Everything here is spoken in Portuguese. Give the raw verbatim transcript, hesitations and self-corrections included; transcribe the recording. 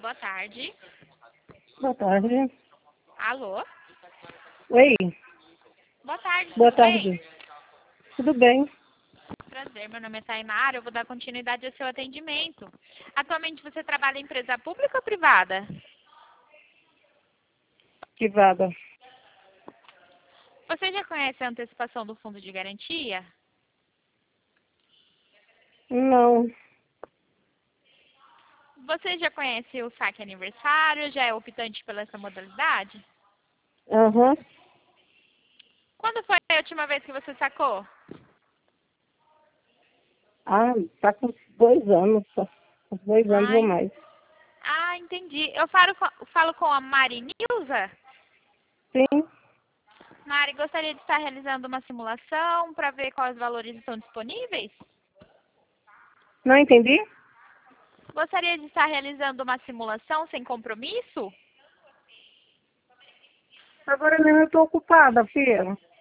Boa tarde. Boa tarde. Alô? Oi. Boa tarde, Boa tudo tarde. bem? Tudo bem? Prazer, meu nome é Tainara, eu vou dar continuidade ao seu atendimento. Atualmente você trabalha em empresa pública ou privada? Privada. Você já conhece a antecipação do fundo de garantia? Não. Você já conhece o saque aniversário? Já é optante pela essa modalidade? Aham. Quando foi a última vez que você sacou? Ah, tá com dois anos só. Uns dois anos ou Ai, mais. ah, entendi. Eu falo com, falo com a Mari Nilza. Sim. Mari, gostaria de estar realizando uma simulação para ver quais valores estão disponíveis? Não entendi? Gostaria de estar realizando uma simulação sem compromisso? Agora mesmo eu tô ocupada, filha.